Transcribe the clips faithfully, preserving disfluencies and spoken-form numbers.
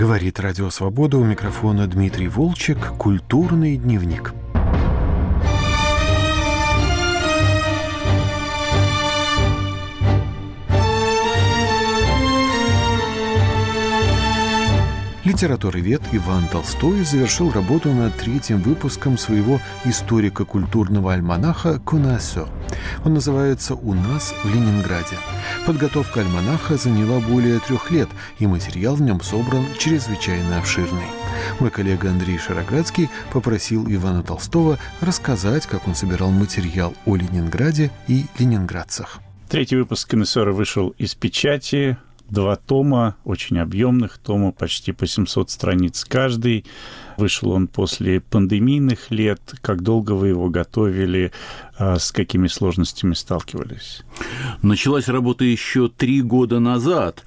Говорит Радио Свобода, у микрофона Дмитрий Волчек, «Культурный дневник». Литературовед Иван Толстой завершил работу над третьим выпуском своего историко-культурного альманаха «Connaisseur». Он называется «У нас в Ленинграде». Подготовка альманаха заняла более трех лет, и материал в нем собран чрезвычайно обширный. Мой коллега Андрей Шароградский попросил Ивана Толстого рассказать, как он собирал материал о Ленинграде и ленинградцах. Третий выпуск «Connaisseur» вышел из печати. Два тома, очень объемных тома, почти по семьсот страниц каждый. Вышел он после пандемийных лет. Как долго вы его готовили? С какими сложностями сталкивались? Началась работа еще три года назад.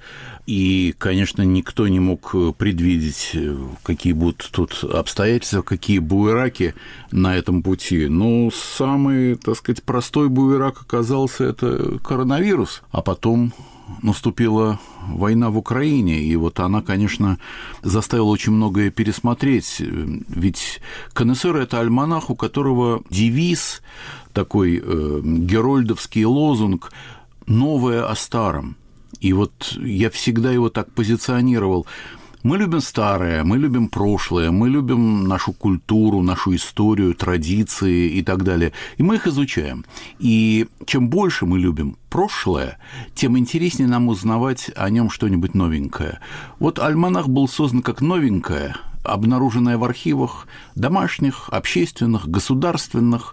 И, конечно, никто не мог предвидеть, какие будут тут обстоятельства, какие буераки на этом пути. Но самый, так сказать, простой буерак оказался это коронавирус. А потом наступила война в Украине, и вот она, конечно, заставила очень многое пересмотреть. Ведь «Connaisseur» — это альманах, у которого девиз, такой э, герольдовский лозунг «Новое о старом». И вот я всегда его так позиционировал. Мы любим старое, мы любим прошлое, мы любим нашу культуру, нашу историю, традиции и так далее. И мы их изучаем. И чем больше мы любим прошлое, тем интереснее нам узнавать о нем что-нибудь новенькое. Вот альманах был создан как новенькое, обнаруженное в архивах домашних, общественных, государственных,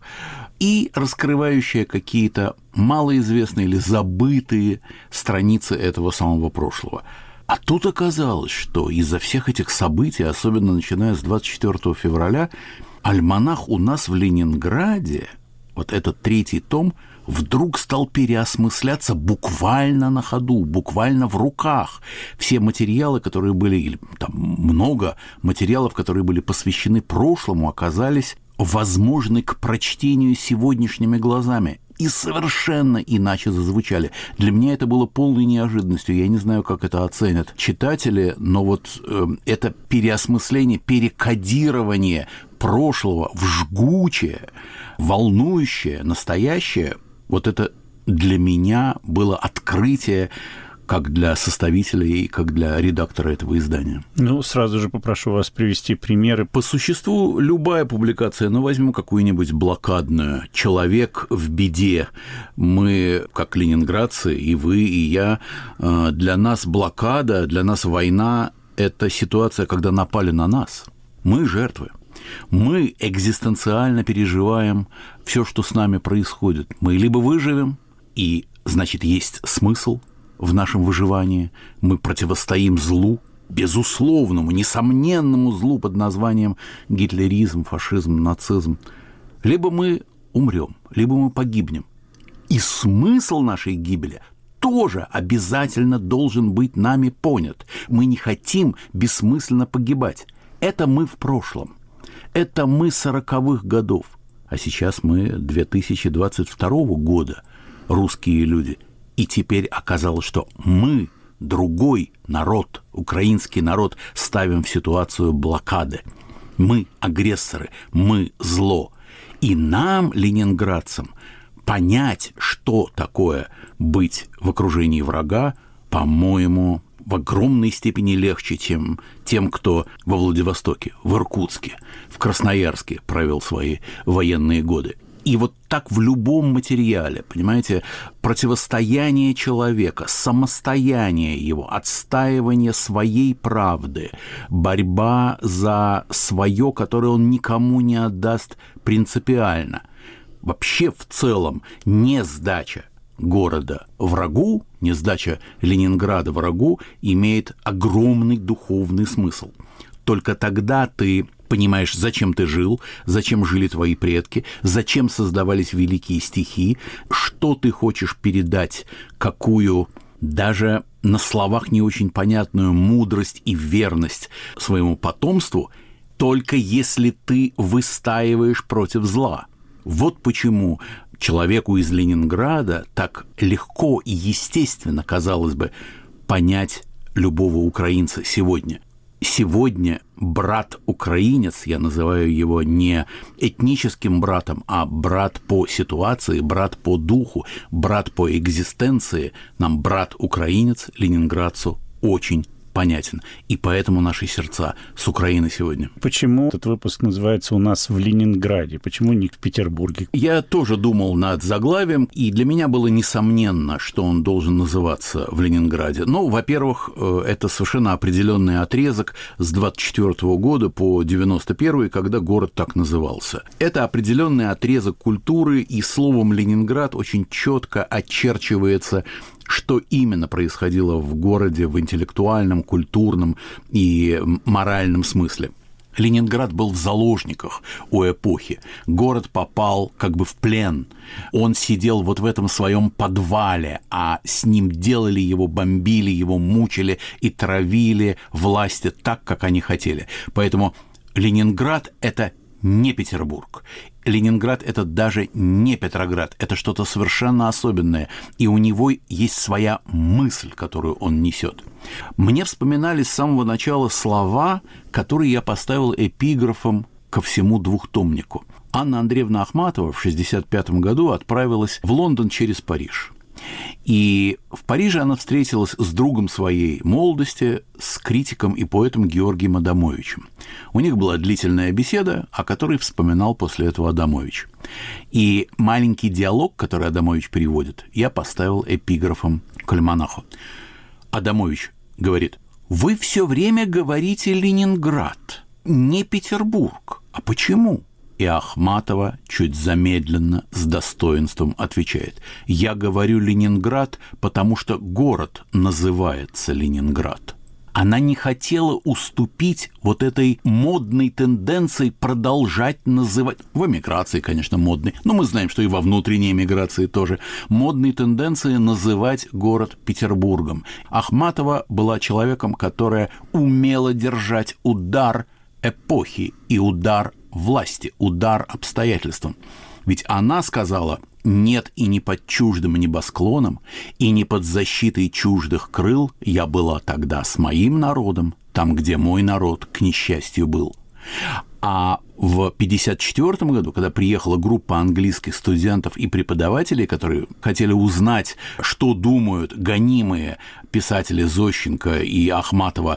и раскрывающее какие-то малоизвестные или забытые страницы этого самого прошлого. А тут оказалось, что из-за всех этих событий, особенно начиная с двадцать четвёртого февраля, альманах у нас в Ленинграде, вот этот третий том, вдруг стал переосмысляться буквально на ходу, буквально в руках. Все материалы, которые были, или там много материалов, которые были посвящены прошлому, оказались возможны к прочтению сегодняшними глазами. И совершенно иначе зазвучали. Для меня это было полной неожиданностью. Я не знаю, как это оценят читатели, но вот э, это переосмысление, перекодирование прошлого в жгучее, волнующее, настоящее, вот это для меня было открытие, как для составителя и как для редактора этого издания. Ну, сразу же попрошу вас привести примеры. По существу, любая публикация, ну, возьму какую-нибудь блокадную, «Человек в беде». Мы, как ленинградцы, и вы, и я, для нас блокада, для нас война – это ситуация, когда напали на нас. Мы жертвы. Мы экзистенциально переживаем все, что с нами происходит. Мы либо выживем, и, значит, есть смысл в нашем выживании, мы противостоим злу, безусловному, несомненному злу под названием гитлеризм, фашизм, нацизм. Либо мы умрем, либо мы погибнем. И смысл нашей гибели тоже обязательно должен быть нами понят. Мы не хотим бессмысленно погибать. Это мы в прошлом. Это мы сороковых годов. А сейчас мы две тысячи двадцать второго года, русские люди. И теперь оказалось, что мы, другой народ, украинский народ, ставим в ситуацию блокады. Мы агрессоры, мы зло. И нам, ленинградцам, понять, что такое быть в окружении врага, по-моему, в огромной степени легче, чем тем, кто во Владивостоке, в Иркутске, в Красноярске провел свои военные годы. И вот так в любом материале, понимаете, противостояние человека, самостояние его, отстаивание своей правды, борьба за свое, которое он никому не отдаст принципиально. Вообще в целом не сдача города врагу, не сдача Ленинграда врагу имеет огромный духовный смысл. Только тогда ты понимаешь, зачем ты жил, зачем жили твои предки, зачем создавались великие стихи, что ты хочешь передать, какую даже на словах не очень понятную мудрость и верность своему потомству, только если ты выстаиваешь против зла. Вот почему человеку из Ленинграда так легко и естественно, казалось бы, понять любого украинца сегодня. сегодня брат-украинец, я называю его не этническим братом, а брат по ситуации, брат по духу, брат по экзистенции, нам брат-украинец, ленинградцу, очень понятен. И поэтому наши сердца с Украиной сегодня. Почему этот выпуск называется «У нас в Ленинграде»? Почему не в Петербурге? Я тоже думал над заглавием, и для меня было несомненно, что он должен называться в Ленинграде. Ну, во-первых, это совершенно определенный отрезок с двадцать четвёртого года по девяносто первый, когда город так назывался. Это определенный отрезок культуры, и словом «Ленинград» очень четко очерчивается, что именно происходило в городе в интеллектуальном, культурном и моральном смысле. Ленинград был в заложниках у эпохи. Город попал как бы в плен. Он сидел вот в этом своем подвале, а с ним делали его, бомбили его, мучили и травили власти так, как они хотели. Поэтому Ленинград – это не Петербург. Ленинград – это даже не Петроград, это что-то совершенно особенное, и у него есть своя мысль, которую он несет. Мне вспоминались с самого начала слова, которые я поставил эпиграфом ко всему двухтомнику. Анна Андреевна Ахматова в шестьдесят пятом году отправилась в Лондон через Париж. И в Париже она встретилась с другом своей молодости, с критиком и поэтом Георгием Адамовичем. У них была длительная беседа, о которой вспоминал после этого Адамович. И маленький диалог, который Адамович переводит, я поставил эпиграфом к альманаху. Адамович говорит: «Вы все время говорите Ленинград, не Петербург. А почему?» И Ахматова чуть замедленно, с достоинством отвечает: «Я говорю Ленинград, потому что город называется Ленинград». Она не хотела уступить вот этой модной тенденции продолжать называть, в эмиграции, конечно, модной, но мы знаем, что и во внутренней эмиграции тоже, модной тенденции называть город Петербургом. Ахматова была человеком, которая умела держать удар эпохи и удар власти, удар обстоятельствам. Ведь она сказала: «Нет, и не под чуждым небосклоном, и не под защитой чуждых крыл я была тогда с моим народом, там, где мой народ, к несчастью, был». А в пятьдесят четвёртом году, когда приехала группа английских студентов и преподавателей, которые хотели узнать, что думают гонимые писатели Зощенко и Ахматова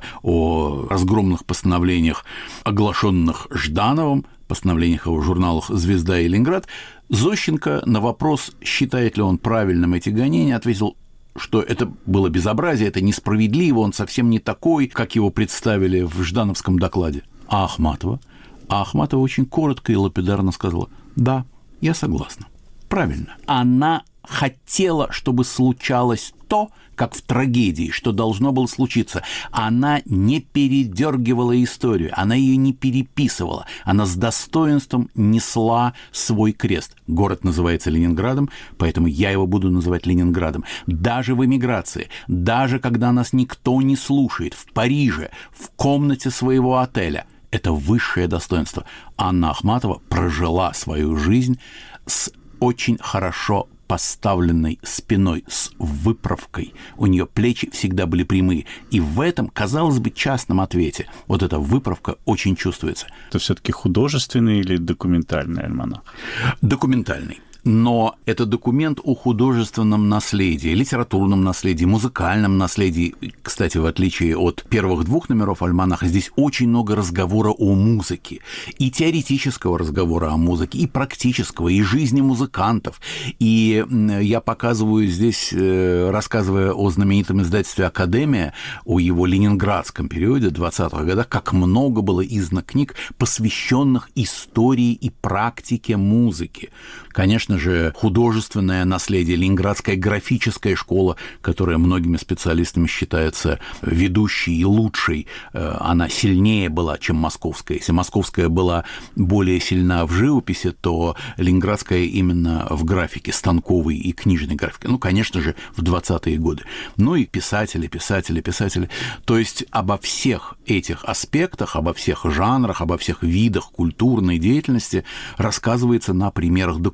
о разгромных постановлениях, оглашенных Ждановым, постановлениях его журналах «Звезда» и «Ленинград», Зощенко на вопрос, считает ли он правильным эти гонения, ответил, что это было безобразие, это несправедливо, он совсем не такой, как его представили в ждановском докладе. А Ахматова? А Ахматова очень коротко и лапидарно сказала: «Да, я согласна. Правильно». Она хотела, чтобы случалось то, как в трагедии, что должно было случиться. Она не передергивала историю, она ее не переписывала. Она с достоинством несла свой крест. Город называется Ленинградом, поэтому я его буду называть Ленинградом. Даже в эмиграции, даже когда нас никто не слушает, в Париже, в комнате своего отеля. Это высшее достоинство. Анна Ахматова прожила свою жизнь с очень хорошо поставленной спиной, с выправкой. У нее плечи всегда были прямые. И в этом, казалось бы, частном ответе вот эта выправка очень чувствуется. Это все-таки художественный или документальный альманах? Документальный. Но это документ о художественном наследии, литературном наследии, музыкальном наследии. Кстати, в отличие от первых двух номеров альманаха, здесь очень много разговора о музыке. И теоретического разговора о музыке, и практического, и жизни музыкантов. И я показываю здесь, рассказывая о знаменитом издательстве «Академия», о его ленинградском периоде, двадцатых годах, как много было издано книг, посвященных истории и практике музыки. Конечно же, художественное наследие, ленинградская графическая школа, которая многими специалистами считается ведущей и лучшей, она сильнее была, чем московская. Если московская была более сильна в живописи, то ленинградская именно в графике, станковой и книжной графике. Ну, конечно же, в двадцатые годы. Ну и писатели, писатели, писатели. То есть обо всех этих аспектах, обо всех жанрах, обо всех видах культурной деятельности рассказывается на примерах документа.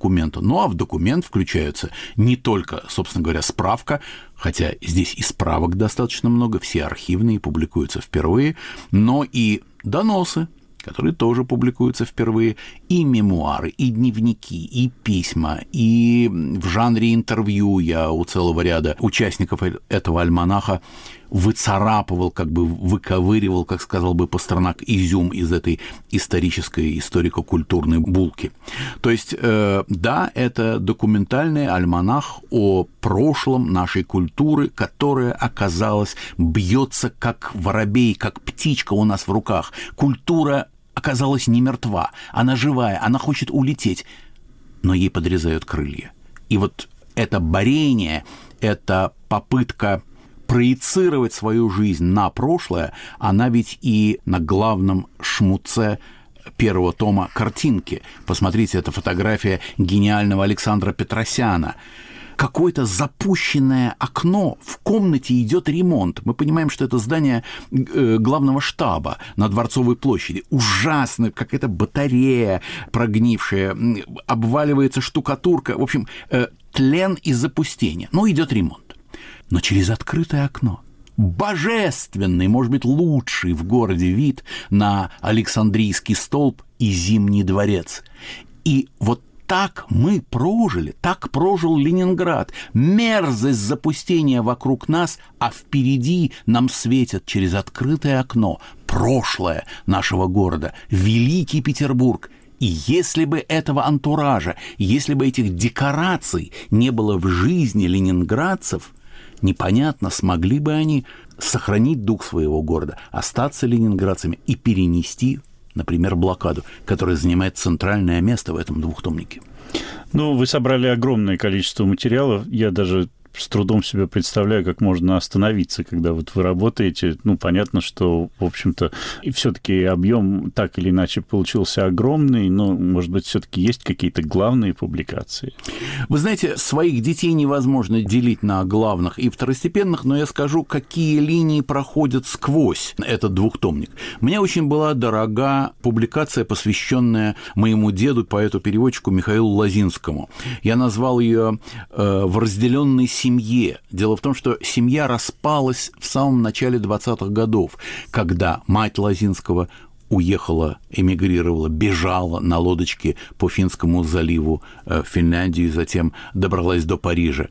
Ну а в документ включаются не только, собственно говоря, справка, хотя здесь и справок достаточно много, все архивные публикуются впервые, но и доносы, которые тоже публикуются впервые, и мемуары, и дневники, и письма, и в жанре интервью я у целого ряда участников этого альманаха выцарапывал, как бы выковыривал, как сказал бы Пастернак, изюм из этой исторической, историко-культурной булки. То есть, э, да, это документальный альманах о прошлом нашей культуры, которая, оказалась, бьется как воробей, как птичка у нас в руках. Культура оказалась не мертва, она живая, она хочет улететь, но ей подрезают крылья. И вот это борение, это попытка проецировать свою жизнь на прошлое, она ведь и на главном шмуце первого тома картинки. Посмотрите, это фотография гениального Александра Петросяна. Какое-то запущенное окно, в комнате идет ремонт. Мы понимаем, что это здание главного штаба на Дворцовой площади. Ужасно, какая-то батарея прогнившая, обваливается штукатурка. В общем, тлен и запустение. Но идет ремонт. Но через открытое окно божественный, может быть, лучший в городе вид на Александрийский столб и Зимний дворец. И вот так мы прожили, так прожил Ленинград. Мерзость запустения вокруг нас, а впереди нам светит через открытое окно прошлое нашего города, Великий Петербург. И если бы этого антуража, если бы этих декораций не было в жизни ленинградцев, непонятно, смогли бы они сохранить дух своего города, остаться ленинградцами и перенести, например, блокаду, которая занимает центральное место в этом двухтомнике. Ну, вы собрали огромное количество материалов. Я даже с трудом себе представляю, как можно остановиться, когда вот вы работаете. Ну, понятно, что, в общем-то, и все-таки объем так или иначе получился огромный, но, может быть, все-таки есть какие-то главные публикации? Вы знаете, своих детей невозможно делить на главных и второстепенных, но я скажу, какие линии проходят сквозь этот двухтомник. Мне очень была дорога публикация, посвященная моему деду, поэту-переводчику Михаилу Лозинскому. Я назвал ее э, «В разделенной семье». Дело в том, что семья распалась в самом начале двадцатых годов, когда мать Лозинского уехала, эмигрировала, бежала на лодочке по Финскому заливу в Финляндию, затем добралась до Парижа.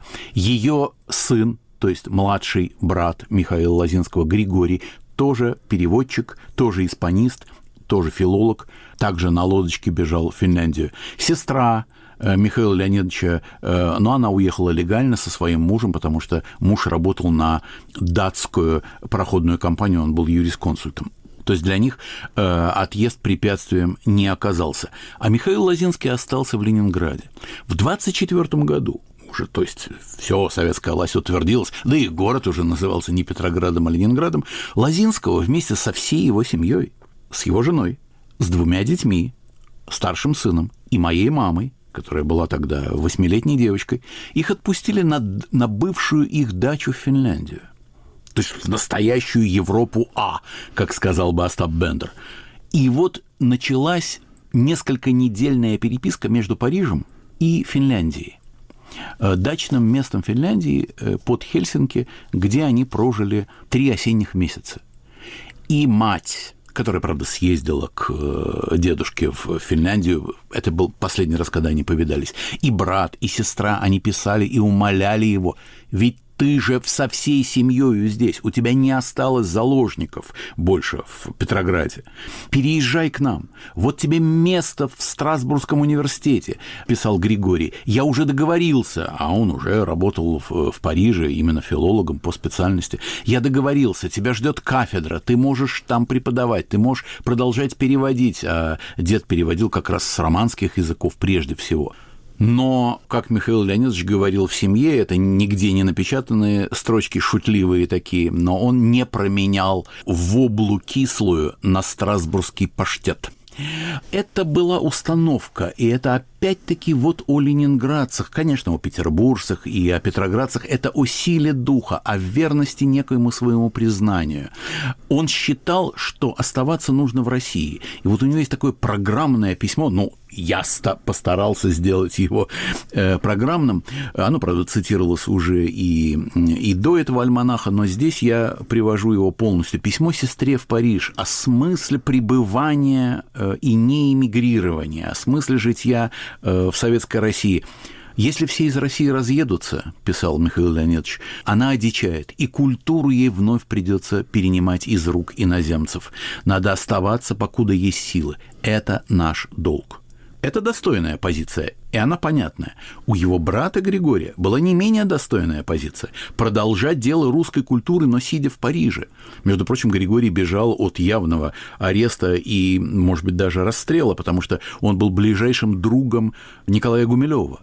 Ее сын, то есть младший брат Михаила Лозинского, Григорий, тоже переводчик, тоже испанист, тоже филолог, также на лодочке бежал в Финляндию. Сестра Михаила Леонидовича, но она уехала легально со своим мужем, потому что муж работал на датскую пароходную компанию, он был юрисконсультом. То есть для них отъезд препятствием не оказался. А Михаил Лозинский остался в Ленинграде. В двадцать четвёртом году уже, то есть все, советская власть утвердилась, да и город уже назывался не Петроградом, а Ленинградом, Лозинского вместе со всей его семьей, с его женой, с двумя детьми, старшим сыном и моей мамой, которая была тогда восьмилетней девочкой, их отпустили на, на бывшую их дачу в Финляндию. То есть в настоящую Европу А, как сказал бы Остап Бендер. И вот началась несколько недельная переписка между Парижем и Финляндией. Дачным местом Финляндии под Хельсинки, где они прожили три осенних месяца. И мать, которая, правда, съездила к дедушке в Финляндию, это был последний раз, когда они повидались, и брат, и сестра, они писали и умоляли его, ведь ты же со всей семьей здесь, у тебя не осталось заложников больше в Петрограде. Переезжай к нам, вот тебе место в Страсбургском университете, писал Григорий. Я уже договорился, а он уже работал в, в Париже именно филологом по специальности. Я договорился, тебя ждет кафедра, ты можешь там преподавать, ты можешь продолжать переводить. А дед переводил как раз с романских языков прежде всего. Но, как Михаил Леонидович говорил в семье, это нигде не напечатанные строчки, шутливые такие, но он не променял воблу кислую на страсбургский паштет. Это была установка, и это опять-таки вот о ленинградцах, конечно, о петербуржцах и о петроградцах, это о силе духа, о верности некоему своему признанию. Он считал, что оставаться нужно в России. И вот у него есть такое программное письмо, ну, я постарался сделать его э, программным, оно, правда, цитировалось уже и, и до этого альманаха, но здесь я привожу его полностью. Письмо сестре в Париж о смысле пребывания э, и не эмигрирования, о смысле житья э, в Советской России. «Если все из России разъедутся, — писал Михаил Леонидович, — она одичает, и культуру ей вновь придется перенимать из рук иноземцев. Надо оставаться, покуда есть силы. Это наш долг». Это достойная позиция, и она понятная. У его брата Григория была не менее достойная позиция – продолжать дело русской культуры, но сидя в Париже. Между прочим, Григорий бежал от явного ареста и, может быть, даже расстрела, потому что он был ближайшим другом Николая Гумилёва,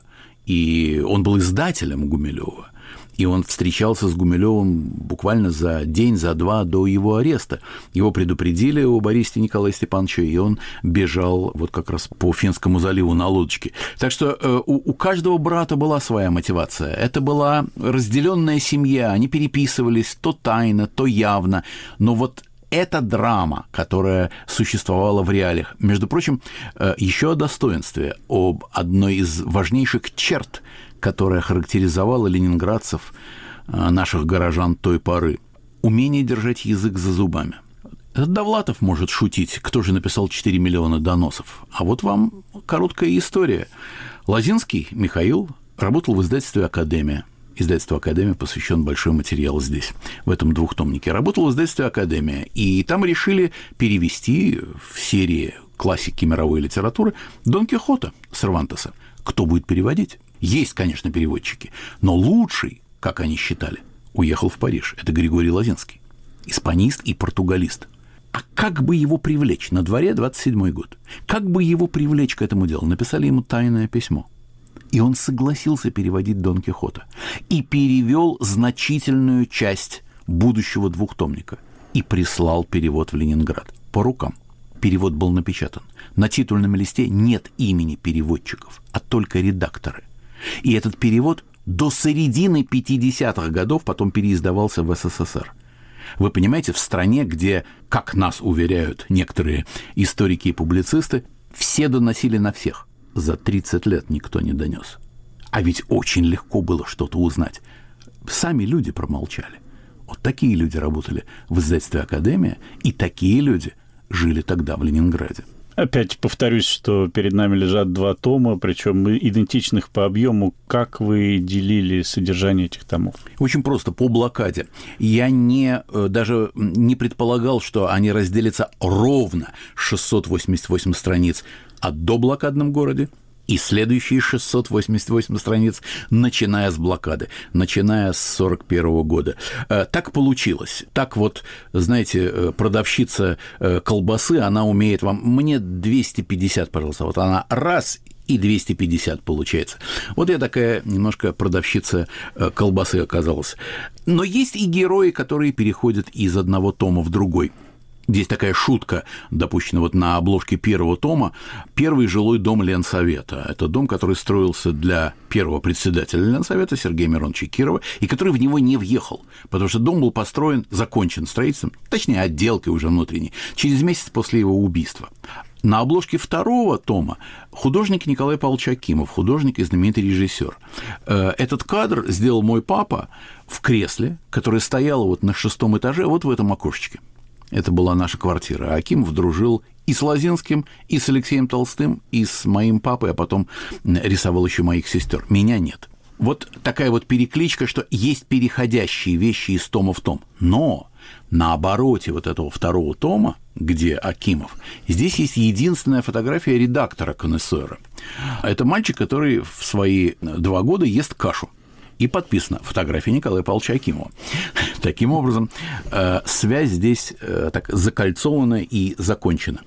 и он был издателем Гумилёва. И он встречался с Гумилёвым буквально за день, за два до его ареста. Его предупредили о аресте Николая Степановича, и он бежал вот как раз по Финскому заливу на лодочке. Так что у, у каждого брата была своя мотивация. Это была разделенная семья, они переписывались то тайно, то явно. Но вот эта драма, которая существовала в реалиях, между прочим, еще о достоинстве, об одной из важнейших черт, которая характеризовала ленинградцев, наших горожан той поры. Умение держать язык за зубами. Этот Довлатов может шутить, кто же написал четыре миллиона доносов. А вот вам короткая история. Лозинский Михаил работал в издательстве «Академия». Издательство «Академия» посвящен большой материал здесь, в этом двухтомнике. Работал в издательстве «Академия», и там решили перевести в серии классики мировой литературы Дон Кихота Сервантеса. Кто будет переводить? Есть, конечно, переводчики, но лучший, как они считали, уехал в Париж. Это Григорий Лозинский, испанист и португалист. А как бы его привлечь? На дворе двадцать седьмой год. Как бы его привлечь к этому делу? Написали ему тайное письмо. И он согласился переводить Дон Кихота. И перевел значительную часть будущего двухтомника. И прислал перевод в Ленинград. По рукам. Перевод был напечатан. На титульном листе нет имени переводчиков, а только редакторы. И этот перевод до середины пятидесятых годов потом переиздавался в СССР. Вы понимаете, в стране, где, как нас уверяют некоторые историки и публицисты, все доносили на всех. За тридцать лет никто не донес. А ведь очень легко было что-то узнать. Сами люди промолчали. Вот такие люди работали в издательстве «Академия», и такие люди жили тогда в Ленинграде. Опять повторюсь, что перед нами лежат два тома, причем идентичных по объему. Как вы делили содержание этих томов? Очень просто, по блокаде. Я не, даже не предполагал, что они разделятся ровно шестьсот восемьдесят восемь страниц о доблокадном городе и следующие шестьсот восемьдесят восемь страниц, начиная с блокады, начиная с сорок первого года. Так получилось. Так вот, знаете, продавщица колбасы, она умеет вам... Мне двести пятьдесят, пожалуйста. Вот она раз... и двести пятьдесят получается. Вот я такая немножко продавщица колбасы оказалась. Но есть и герои, которые переходят из одного тома в другой. Здесь такая шутка, допущена вот на обложке первого тома. Первый жилой дом Ленсовета. Это дом, который строился для первого председателя Ленсовета Сергея Мироновича Кирова, и который в него не въехал, потому что дом был построен, закончен строительством, точнее, отделкой уже внутренней, через месяц после его убийства. На обложке второго тома художник Николай Павлович Акимов, художник и знаменитый режиссер. Этот кадр сделал мой папа в кресле, которое стояло вот на шестом этаже, вот в этом окошечке. Это была наша квартира. А Акимов дружил и с Лозинским, и с Алексеем Толстым, и с моим папой, а потом рисовал еще моих сестер. Меня нет. Вот такая вот перекличка, что есть переходящие вещи из тома в том. Но на обороте вот этого второго тома, где Акимов, здесь есть единственная фотография редактора «Конессера». Это мальчик, который в свои два года ест кашу. И подписано «Фотография Николая Павловича Акимова». Таким образом, э, связь здесь э, так закольцована и закончена.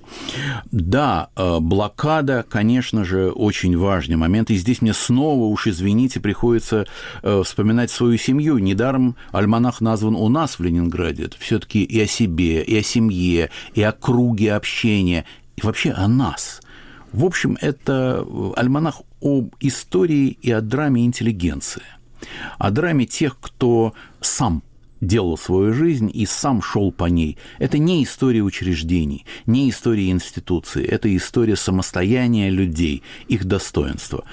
Да, э, блокада, конечно же, очень важный момент. И здесь мне снова, уж извините, приходится э, вспоминать свою семью. Недаром альманах назван у нас в Ленинграде. Это все-таки и о себе, и о семье, и о круге общения. и вообще о нас. В общем, это альманах об истории и о драме интеллигенции, о драме тех, кто сам делал свою жизнь и сам шел по ней. Это не история учреждений, не история институций, это история самостояния людей, их достоинства.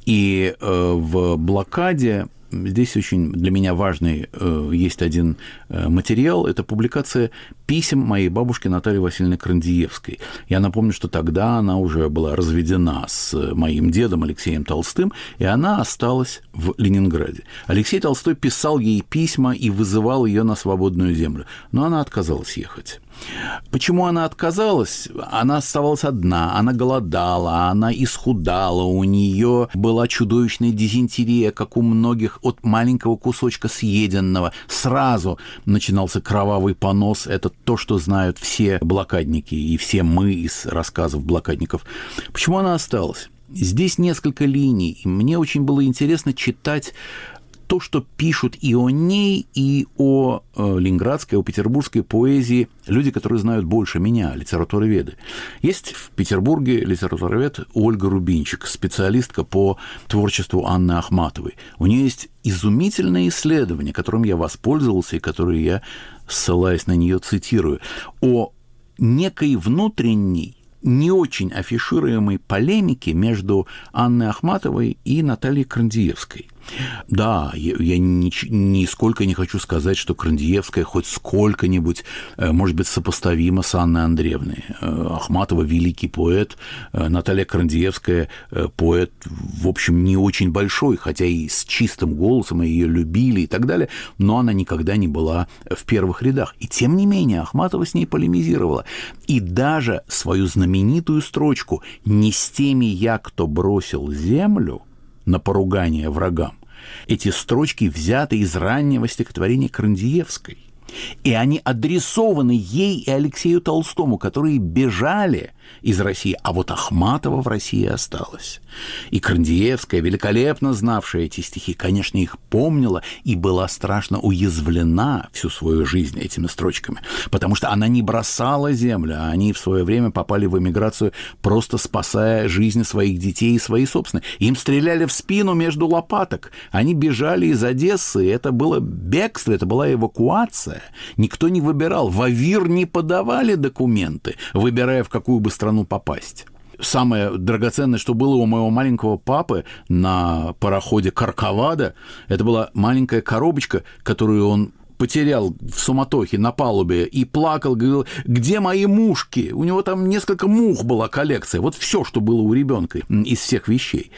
И э, в блокаде здесь очень для меня важный э, есть один э, материал. Это публикация писем моей бабушки Натальи Васильевны Крандиевской. Я напомню, что тогда она уже была разведена с моим дедом Алексеем Толстым, и она осталась в Ленинграде. Алексей Толстой писал ей письма и вызывал ее на свободную землю, но она отказалась ехать. Почему она отказалась? Она оставалась одна, она голодала, она исхудала, у нее была чудовищная дизентерия, как у многих, от маленького кусочка съеденного. Сразу начинался кровавый понос. Это то, что знают все блокадники и все мы из рассказов блокадников. Почему она осталась? Здесь несколько линий, и мне очень было интересно читать то, что пишут и о ней, и о э, ленинградской, о петербургской поэзии люди, которые знают больше меня, литературоведы. Есть в Петербурге литературовед Ольга Рубинчик, специалистка по творчеству Анны Ахматовой. У нее есть изумительное исследование, которым я воспользовался и которое я, ссылаясь на нее, цитирую, о некой внутренней, не очень афишируемой полемике между Анной Ахматовой и Натальей Крандиевской. Да, я нисколько не хочу сказать, что Крандиевская хоть сколько-нибудь, может быть, сопоставима с Анной Андреевной. Ахматова – великий поэт, Наталья Крандиевская – поэт, в общем, не очень большой, хотя и с чистым голосом, и ее любили и так далее, но она никогда не была в первых рядах. И тем не менее Ахматова с ней полемизировала. И даже свою знаменитую строчку «Не с теми я, кто бросил землю» на поругание врагам, эти строчки взяты из раннего стихотворения Крандиевской. И они адресованы ей и Алексею Толстому, которые бежали из России, а вот Ахматова в России осталась. И Крандиевская, великолепно знавшая эти стихи, конечно, их помнила и была страшно уязвлена всю свою жизнь этими строчками, потому что она не бросала землю, а они в свое время попали в эмиграцию, просто спасая жизнь своих детей и свои собственные. Им стреляли в спину между лопаток, они бежали из Одессы, это было бегство, это была эвакуация. Никто не выбирал, в АВИР не подавали документы, выбирая, в какую бы страну попасть. Самое драгоценное, что было у моего маленького папы на пароходе «Корковада», это была маленькая коробочка, которую он потерял в суматохе на палубе и плакал, говорил: где мои мушки? У него там несколько мух была коллекция. Вот все, что было у ребенка из всех вещей.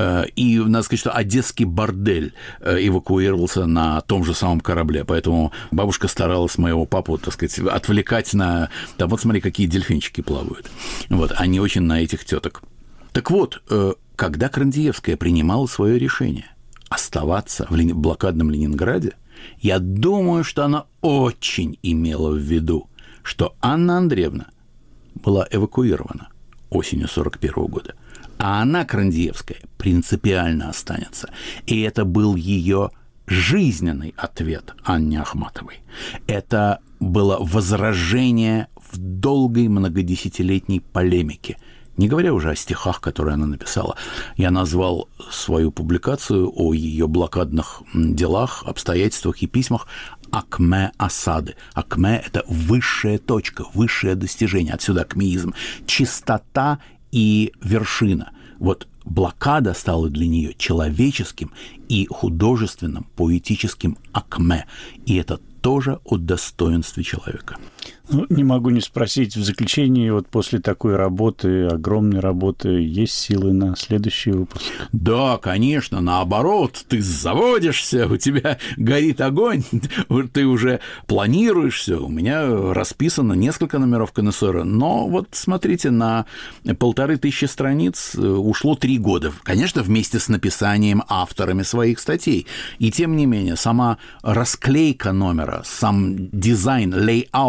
И надо сказать, что одесский бордель эвакуировался на том же самом корабле, поэтому бабушка старалась моего папу, так сказать, отвлекать на... Да вот смотри, какие дельфинчики плавают. Вот, они очень на этих теток. Так вот, когда Крандиевская принимала свое решение оставаться в блокадном Ленинграде, я думаю, что она очень имела в виду, что Анна Андреевна была эвакуирована осенью сорок первого года, а она, Крандиевская, принципиально останется. И это был ее жизненный ответ Анне Ахматовой. Это было возражение в долгой многодесятилетней полемике, не говоря уже о стихах, которые она написала. Я назвал свою публикацию о ее блокадных делах, обстоятельствах и письмах «Акме осады». Акме – это высшая точка, высшее достижение. Отсюда акмеизм. Чистота и вершина. Вот блокада стала для нее человеческим и художественным, поэтическим акме. И это тоже о достоинстве человека. Ну, не могу не спросить, в заключении, вот после такой работы, огромной работы, есть силы на следующий выпуск? Да, конечно, наоборот, ты заводишься, у тебя горит огонь, ты уже планируешь все. У меня расписано несколько номеров Конессера, но вот смотрите, на полторы тысячи страниц ушло три года. Конечно, вместе с написанием авторами своих статей. И тем не менее, сама расклейка номера, сам дизайн, лейаут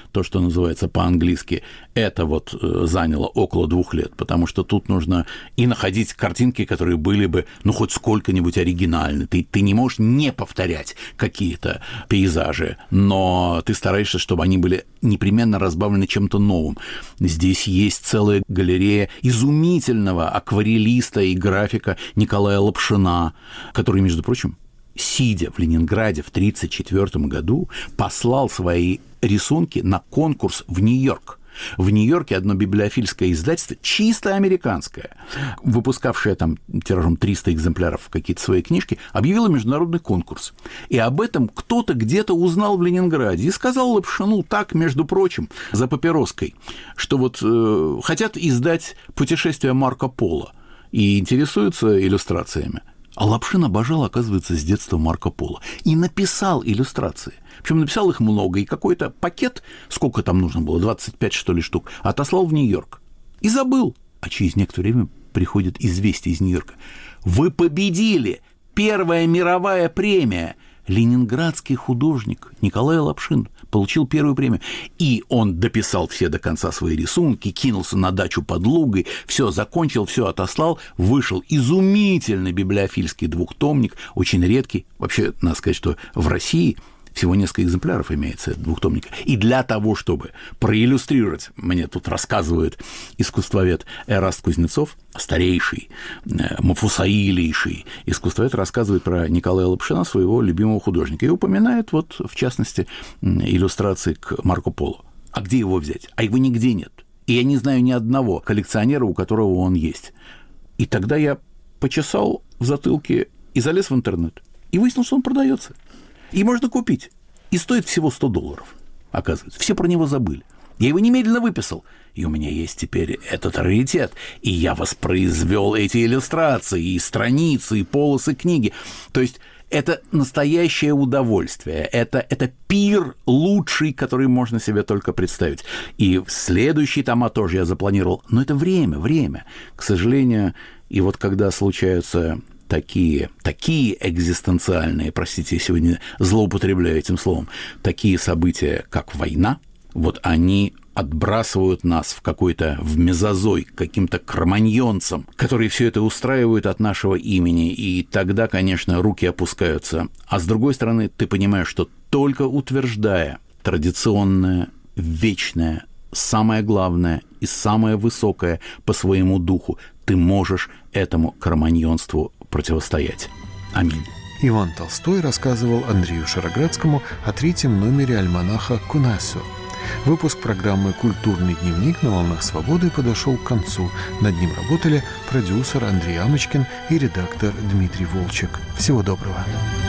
то, что называется по-английски, это вот заняло около двух лет, потому что тут нужно и находить картинки, которые были бы, ну, хоть сколько-нибудь оригинальны. Ты, ты не можешь не повторять какие-то пейзажи, но ты стараешься, чтобы они были непременно разбавлены чем-то новым. Здесь есть целая галерея изумительного акварелиста и графика Николая Лапшина, который, между прочим, сидя в Ленинграде в тысяча девятьсот тридцать четвёртом году, послал свои рисунки на конкурс в Нью-Йорк. В Нью-Йорке одно библиофильское издательство, чисто американское, выпускавшее там тиражом триста экземпляров какие-то свои книжки, объявило международный конкурс. И об этом кто-то где-то узнал в Ленинграде и сказал Лапшину так, между прочим, за папироской, что вот э, хотят издать «Путешествие Марко Поло» и интересуются иллюстрациями. А Лапшин обожал, оказывается, с детства Марко Поло. И написал иллюстрации. Причем написал их много. И какой-то пакет, сколько там нужно было, двадцать пять, что ли, штук, отослал в Нью-Йорк. И забыл. А через некоторое время приходит известие из Нью-Йорка. Вы победили! Первая мировая премия! Ленинградский художник Николай Лапшин получил первую премию. И он дописал все до конца свои рисунки, кинулся на дачу под Лугой, все закончил, все отослал, вышел изумительный библиофильский двухтомник, очень редкий. Вообще, надо сказать, что в России всего несколько экземпляров имеется двухтомника. И для того, чтобы проиллюстрировать, мне тут рассказывает искусствовед Эраст Кузнецов, старейший, мафусаилейший искусствовед, рассказывает про Николая Лапшина, своего любимого художника, и упоминает, вот, в частности, иллюстрации к Марко Поло. А где его взять? А его нигде нет. И я не знаю ни одного коллекционера, у которого он есть. И тогда я почесал в затылке и залез в интернет. И выяснил, что он продается. И можно купить. И стоит всего сто долларов, оказывается. Все про него забыли. Я его немедленно выписал. И у меня есть теперь этот раритет. И я воспроизвел эти иллюстрации, и страницы, и полосы книги. То есть это настоящее удовольствие. Это, это пир лучший, который можно себе только представить. И следующий тома тоже я запланировал. Но это время, время. К сожалению, и вот когда случаются... Такие, такие экзистенциальные, простите, я сегодня злоупотребляю этим словом, такие события, как война, вот они отбрасывают нас в какой-то, в мезозой, к каким-то кроманьонцам, которые все это устраивают от нашего имени, и тогда, конечно, руки опускаются. А с другой стороны, ты понимаешь, что только утверждая традиционное, вечное, самое главное и самое высокое по своему духу, ты можешь этому кроманьонству противостоять. Аминь. Иван Толстой рассказывал Андрею Шароградскому о третьем номере альманаха «Кунасо». Выпуск программы «Культурный дневник» на «Волнах Свободы» подошел к концу. Над ним работали продюсер Андрей Амочкин и редактор Дмитрий Волчек. Всего доброго.